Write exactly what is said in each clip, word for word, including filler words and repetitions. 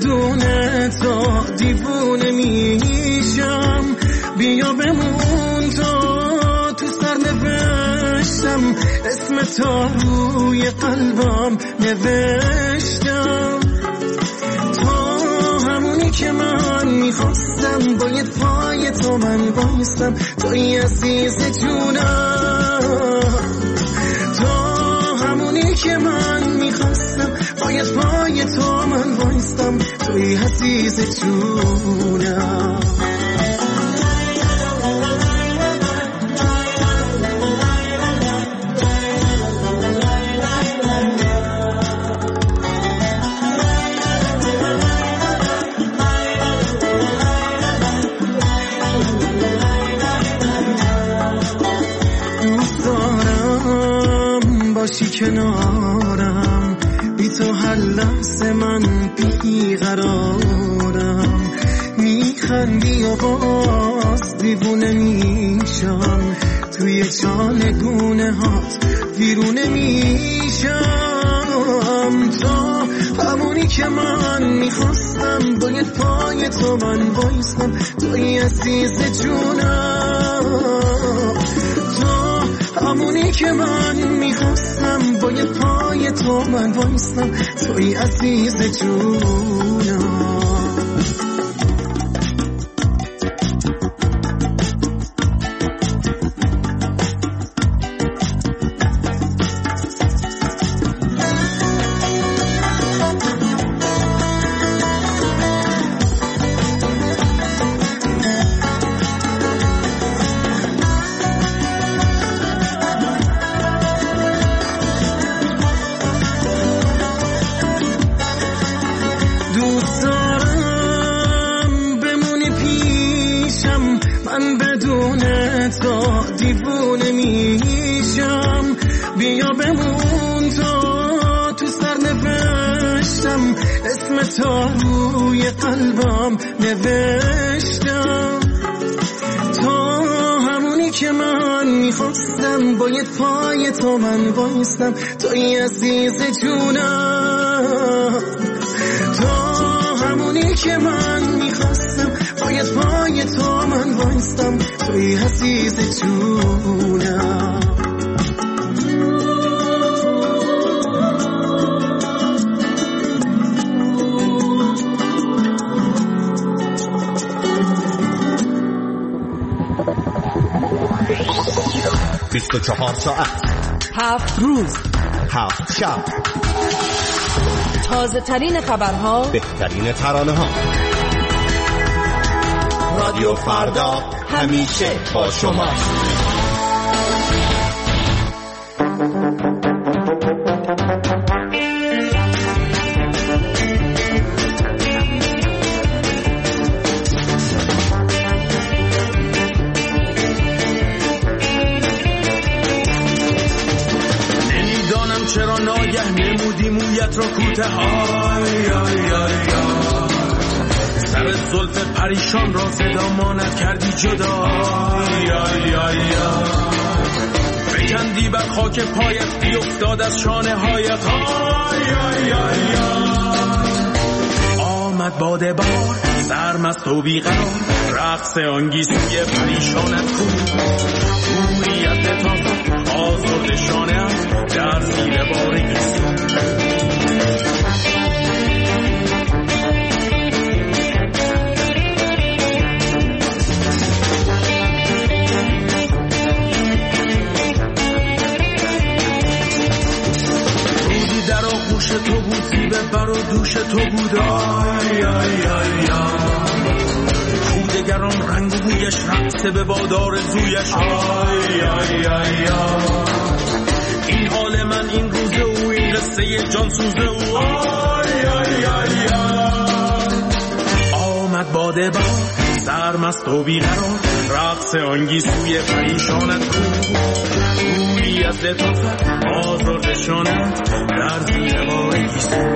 بدون تو دیوونه میشم، بیا بمون تا تو سرنوشتم، اسم تو روی قلبم نوشتم. تو همونی که من میخواستم، باید پای تو من بایستم، توی عزیز جونم. تو همونی که من میخواستم، باید پای تو من بایستم، توی عزیز جونم. باشی کنارم، بی تو هر لحظه من بی قرارم، میخندی و باز دیوونه میشم، توی جانگونه هات ویرونه میشم. تو همونی که من میخواستم، باید پای تو من بایستم، توی عزیز جونم. تو همونی که من میخواستم، باید پای تو من بایستم، توی عزیز جونم. دیوونه میشم، بیا بمون تا تو سرنوشتم، اسم تو روی قلبم نوشتم. تو همونی که من میخواستم، باید پای تو من بایستم، توی عزیز جونم. تو همونی که من میخواستم، باید پای تو من بایستم، توی عزیز جونم. بیست و چهار ساعت، هفت روز، هفت شب، تازه ترین خبرها، بهترین ترانه ها. رادیو فردا همیشه با شما. نمیدانم چرا ناگه نمودی مویت را کوته های آی آی سر زلف پریشان را صدا ماند کردی جدا آی آی آی بکندی بر خاک پایت بیفتاد از شانه هایت آی آی آی آمد باد بار سرمست و بیقرار رقص آنگیزوی پریشانت کو گویت لطافت آزرد شانه در زیر بار گیسو تو بود زیبه بر و دوش تو بود آی آی آی کودگران رنگ و بویش رقصه به بادار زویش آی آی آی این حال من این روزه و این قصه جان سوزه و آی آی آی آمد باده با سرمست و بیقرار رقص آنگیزوی پریشانت بود گویی از لطافت آزرد شانت در زیر بار گیسو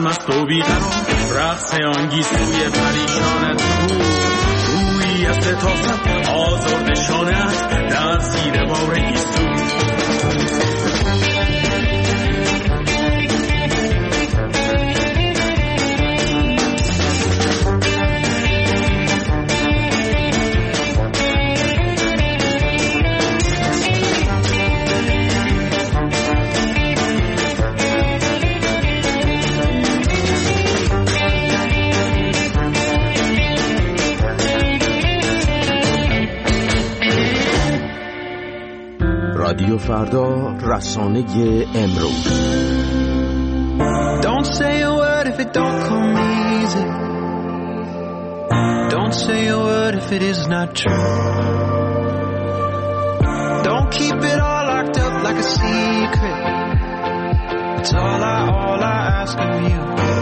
سرمست و بیقرار، رقص آنگیز توی پریشانت بود، روی از ستاست آزرد شانت در زیر بار گیسو. رادیو فردا، رسانه امروز. Don't say a word if it don't come easy. Don't say a word if it is not true. Don't keep it all locked up like a secret. It's all I, all I ask of you.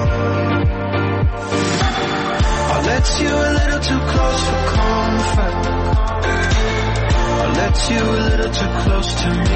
I'll let you a little too close for comfort. I'll let you a little too close to me.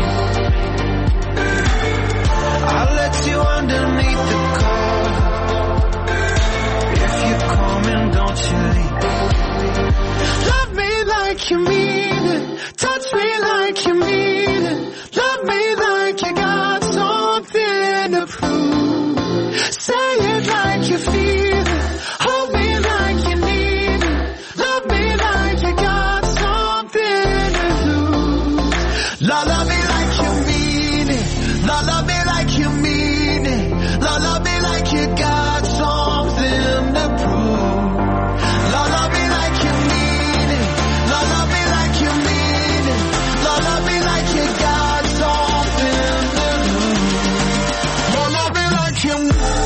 I'll let you underneath the cover. If you're coming, don't you leave. Love me like you mean it. Touch me like you mean it. Love me like you got something to prove. Say it like you feel it. Hold me like you need it. Love me like you got something to lose. La love me like you mean it. La love me like you mean it. La love me like you got something to prove. La love me like you mean it. La love me like you mean it. La love me like you got something to lose. La love me like you mean it.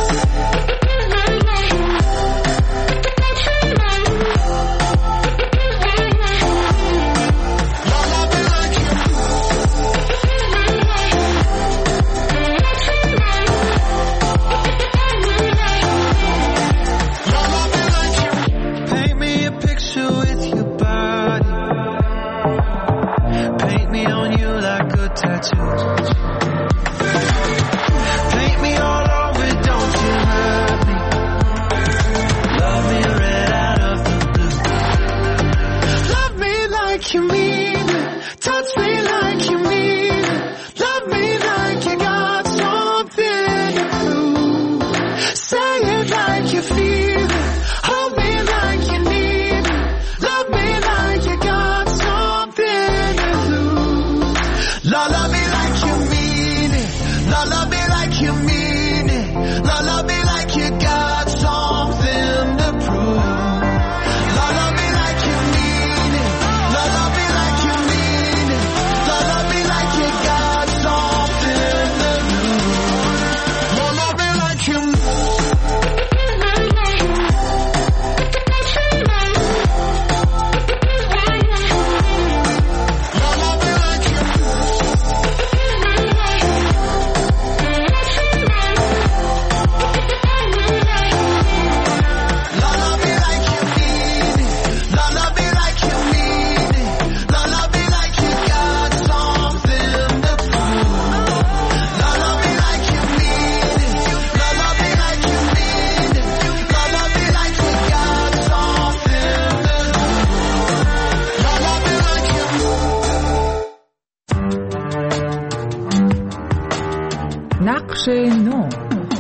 نقش نو.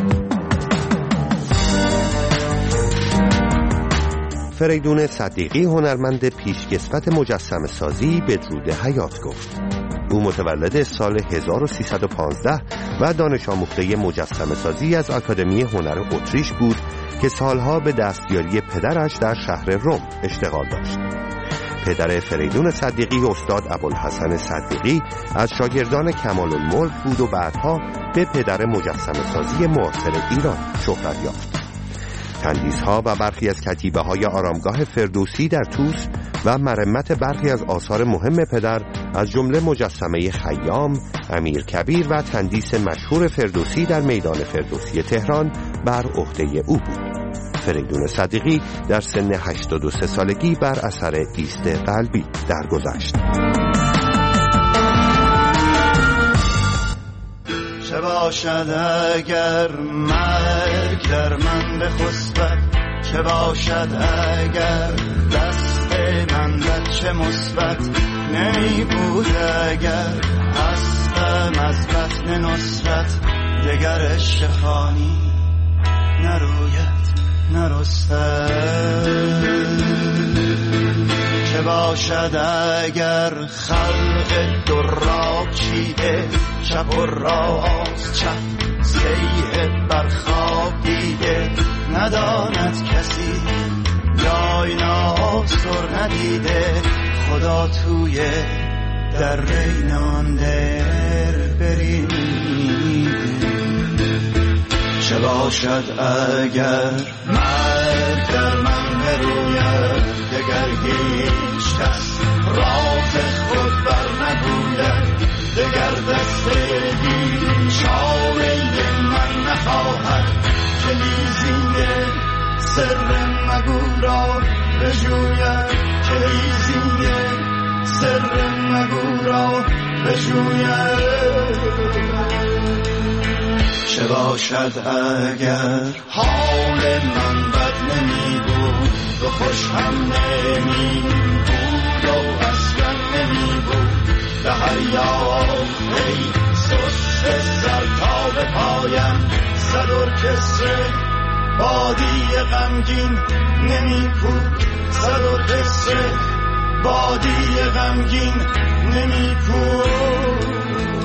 فریدون صدیقی، هنرمند پیشکسوت مجسمه سازی، بدرود حیات گفت. او متولد سال هزار و سیصد و پانزده و دانش آموخته مجسمه سازی از آکادمی هنر اتریش بود که سالها به دستیاری پدرش در شهر روم اشتغال داشت. پدر فریدون صدیقی، استاد ابوالحسن صدیقی، از شاگردان کمال الملک بود و بعدها به پدر مجسمه سازی معاصر ایران شهرت یافت. تندیس‌ها و برخی از کتیبه‌های آرامگاه فردوسی در طوس و مرمت برخی از آثار مهم پدر از جمله مجسمه خیام، امیر کبیر و تندیس مشهور فردوسی در میدان فردوسی تهران بر عهده او بود. فریدون صدیقی در سن هشتاد و سه سالگی بر اثر ایست قلبی درگذشت. شب باشد اگر مرگ در من بخسبد، چه باشد اگر دست من بچه مثبت نمی بود، اگر هستم از بطن نصرت دگر عشق خانی نروید نرستد. چه باشد اگر خلق در چیده چپ و راست چپ سیه برخواب دیده، نداند کسی لای ناسر ندیده، خدا توی در رینان در بریده. چه باشد اگر مرگ در من بروید، دگر هیچ کس راز خود بر نگوید، دگر دست بیچاره من نخواهد که لیزینگ سر مگو را بجوید، که لیزینگ سر مگو را بجوید. چه باشد اگر حال من بد نمی بود و خوش هم نمی بود و اصلا نمی بود، به هر یاد ای سست سر تا به پایم صد ارکستر بادی غمگین نمی بود، صد ارکستر بادی غمگین نمی بود.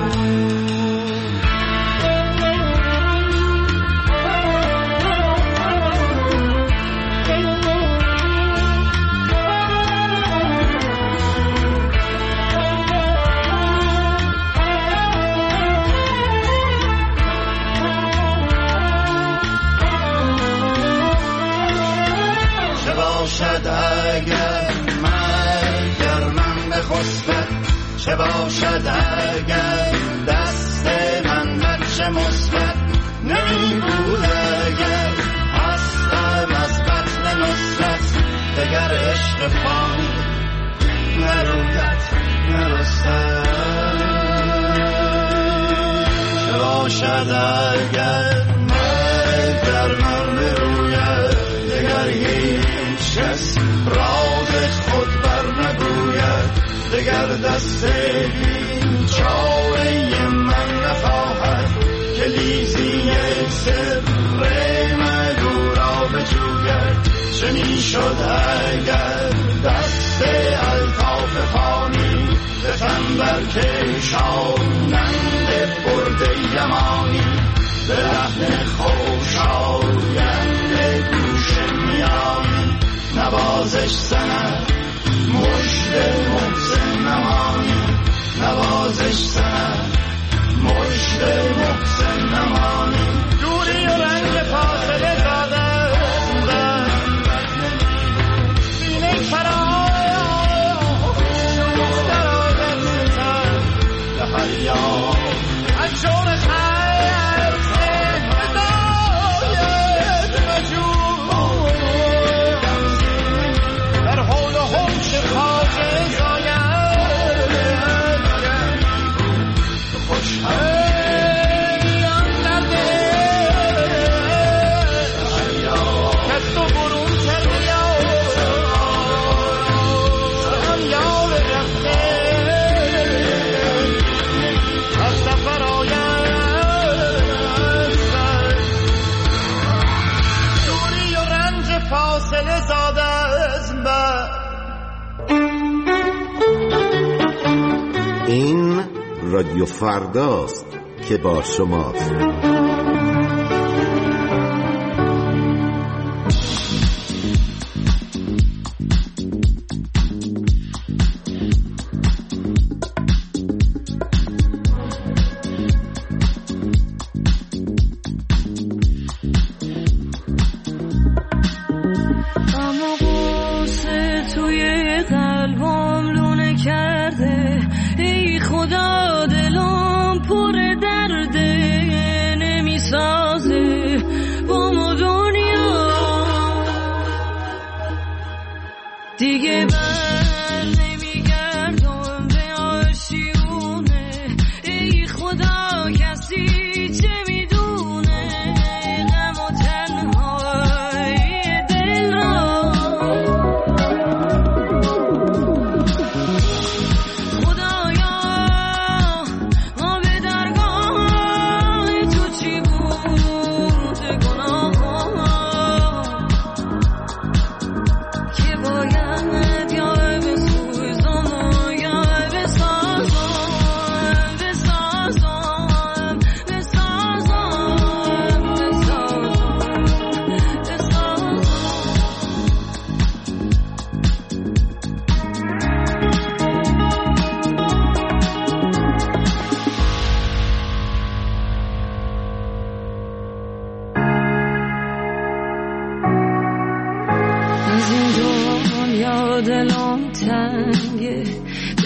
باشد اگر مرگ در من بخسبد، چه باشد اگر دست من بچه مثبت نمی بود، اگر هستم از بطن نصرت دگر عشق فانی نروید نرستد. چه باشد اگر مرگ در من بروید، دگر هیچ کس راز خود بر نگوید، دگر دست بیچاره من نخواهد که لیزی سر مگو را بجوید. چه می شد اگر دست الطاف فانی به تن برکشانند برده یمانی، به لحن خوشایند گوش میانی نوازش زند مشت محسن نمانی، نوازش زند مشت محسن نمانی. دوری و رنگ فاصله داده سینه فرای در آدم سر به هر یاد از شور خیر بداید مجور در حول و حوش خاک زاید خوش هم نده کس تو برون کریا هم یار رفته از سفر آید دوری و رنج فاصله زاده از من. این رادیو فرداست که با شماست. اما قصه توی قلبم لونه کرده، ای خدا دلم پر درده، نمیسازه با ما دنیا دیگه بر نمیگردم به آشیونه، ای خدا کسی چه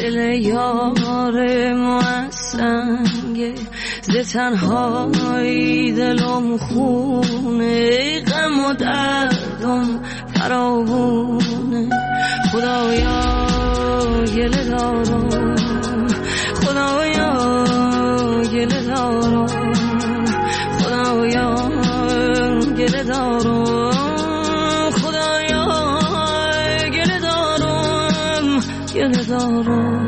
دل یار موسنگه ز تنهایی دلم خونه غم و دردم فراوونه خدایا گله دارم خدایا گله دارم خدایا گله دارم خدایا گله دارم گله دارم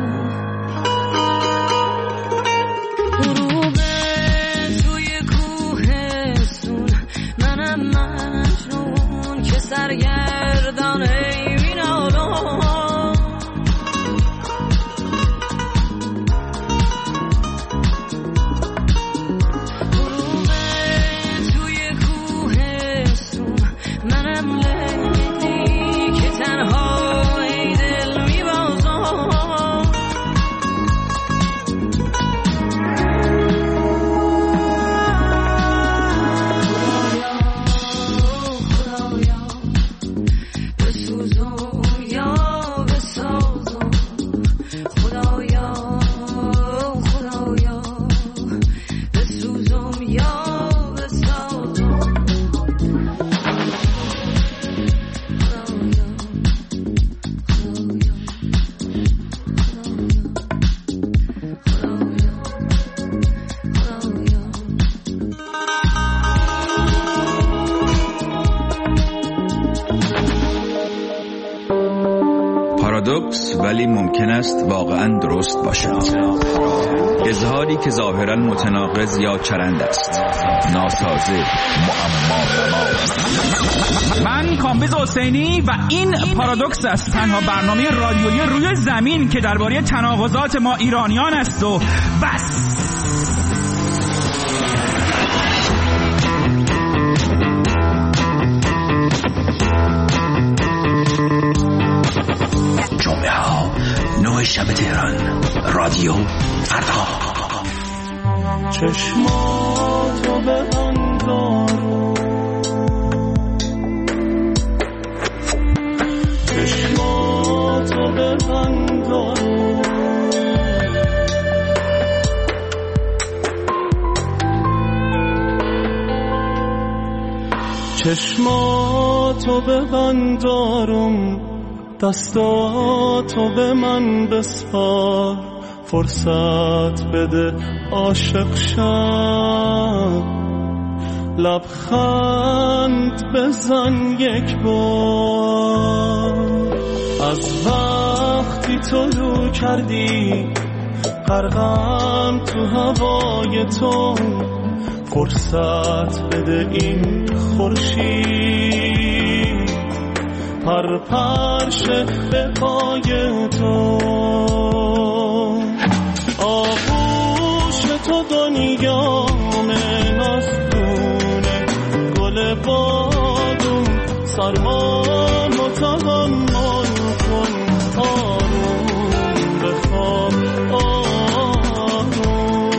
غروب توی کوهستون منم مجنون که سرگردان این عالم پارادوکس ولی ممکن است واقعا درست باشد. اظهاری که ظاهرا متناقض یا چرند است، ناسازه، معما. من کامبیز حسینی و این پارادوکس است، تنها برنامه رادیویی روی زمین که درباره تناقضات ما ایرانیان است و بس. جمعه ها نه شب تهران، رادیو فردا. چشماتو به من دارو، چشماتو به من دارو، چشماتو به من دارم، دستاتو به من بسپار، فرصت بده عاشق شم، لبخند بزن یک بار. از وقتی تو رو کردی غرقم تو هوای تو، فرصت بده این خورشید پر پرشه به پای تو. آغوش تو دنیامه نازدونه، گل بادون سرمانو تحمل کن، آروم بخواب آروم.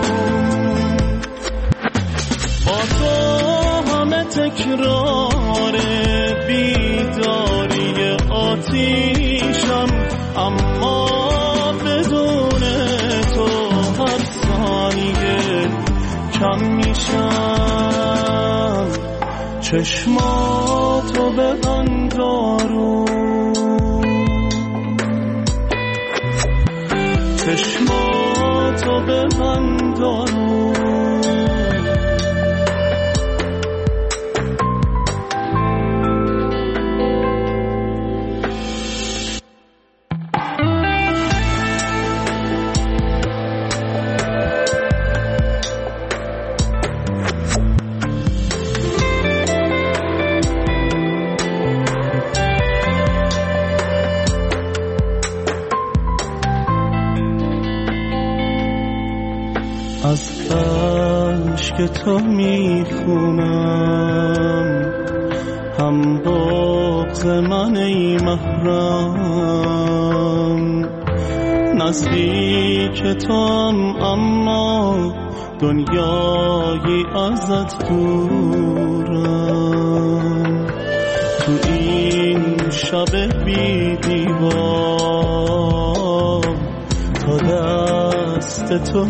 با تو همه تکرار بیداری آتیشم، اما بدون تو هر ثانیه کم میشم. چشماتو به من دارو، چشماتو به من دارو. از عشق تو میخونم، هم بغض من ای محرم، نزدیک توام اما دنیایی ازت دورم. تو این شب بی دیوار دست تو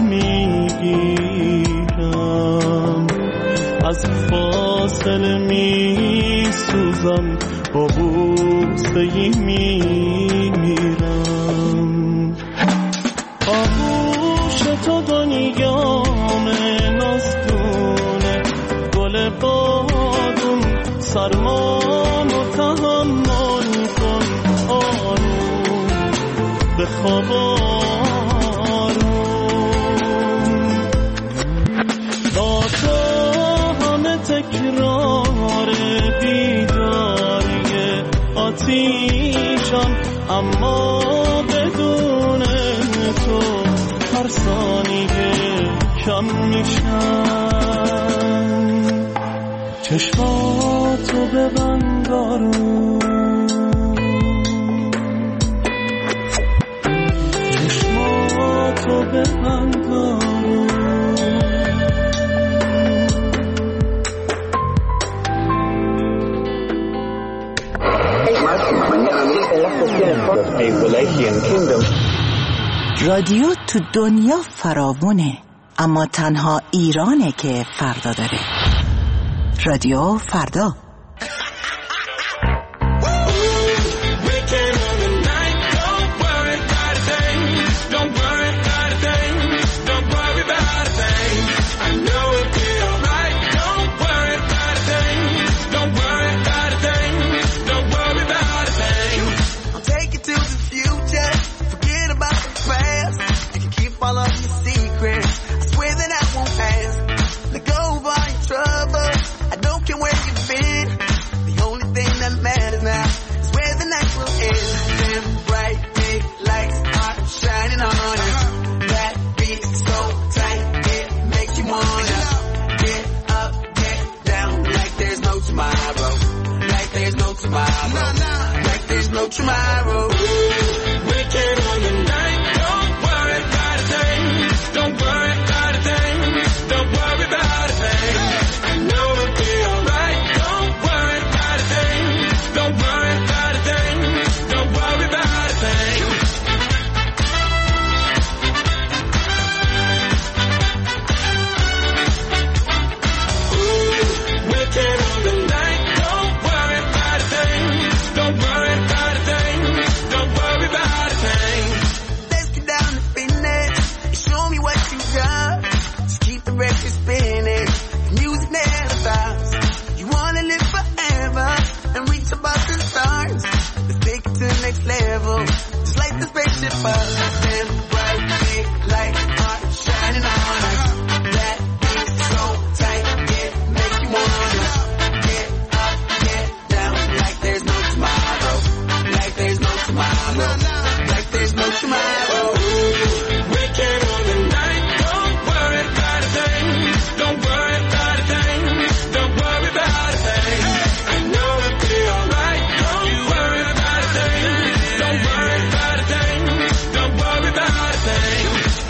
میگیرم، از فاصله میسوزم، با بوسه ای میمیرم. آغوش تو دنیام نازدونه، گل بادون سرمانو تحمل کن، آروم به خواب آروم. با تو همه تکرار بیداری آتیشم، اما بدون تو هر ثانیه کم میشم. چشماتو ببند آروم، چشماتو ببند آروم. رادیو تو دنیا فراوونه، اما تنها ایرانه که فردا داره. رادیو فردا. Tomorrow, wicked on the night. Don't worry about a thing. Don't worry about a thing. Don't worry about a thing. I know it'll be alright. Don't worry about a thing. Don't worry about a thing. Don't worry about a thing. Ooh, wicked on the night. Don't worry about a thing. Don't worry about a thing. Don't worry about a thing. Let's get down to business. Show me what you got. Just keep the record spinning. The music never stops. You wanna live forever and reach above the stars. Let's take it to the next level. Just like the spaceship up. Stand bright, big lights are shining on us. That beat so tight, it makes you wanna get up, get down like there's no tomorrow. Like there's no tomorrow. Like there's no tomorrow. Wicked on the night. Don't worry about a thing. Don't worry about a thing. Don't worry about a thing. I know it'll be alright. Don't worry about a thing. Don't worry about a thing. Don't worry about a thing.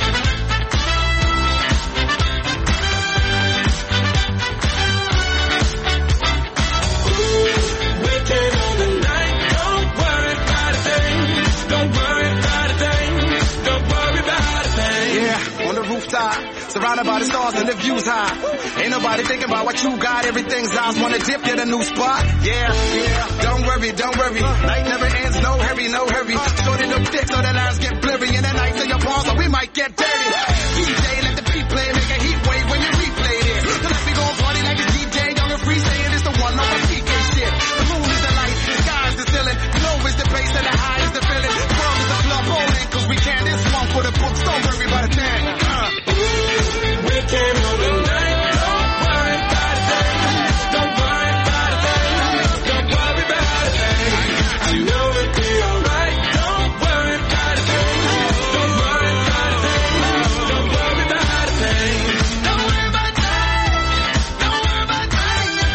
Wicked on the night. Don't worry about a thing. Don't worry about a thing. Don't worry about a thing. Yeah, on the rooftop, surrounded by the stars and the views high. Ain't nobody thinking about what you got. Everything's ours. Wanna dip, get a new spot. Yeah, yeah. Don't worry, don't worry. Night never ends. No hurry, no hurry. Sorted up thick so the lines get blurry. And the nights in your palms, so we might get dirty. D J, let the beat play, make a heat wave when you replay this. So let me go party like it's D J, young and free, saying it's the one over P K shit. The moon is the light, the sky is the ceiling. The low is the bass and the high is the feeling. The world is a club bowling, cause we can. This one for the books, don't worry about a thing. Uh. Wicked on the night. Don't worry about a thing. Don't worry about a thing. Don't worry about a thing. I know it'll be alright. Don't worry about a thing. Don't worry about a thing. Don't worry about a thing. Don't worry about a thing. Don't worry about a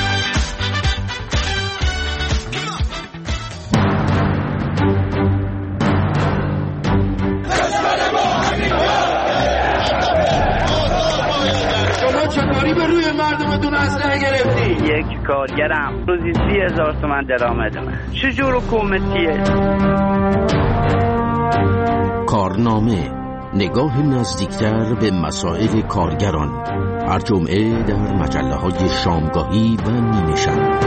شما چطوری به روی مردمتون اسلحه گرفتی؟ یک کارگرم روزی سی هزار تومن درآمدمه. چجور حکومتیه؟ کارنامه نگاه نزدیکتر به مسائل کارگران، هر جمعه در مجله های شامگاهی و نیمه شب.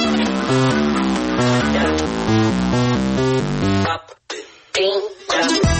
Yeah.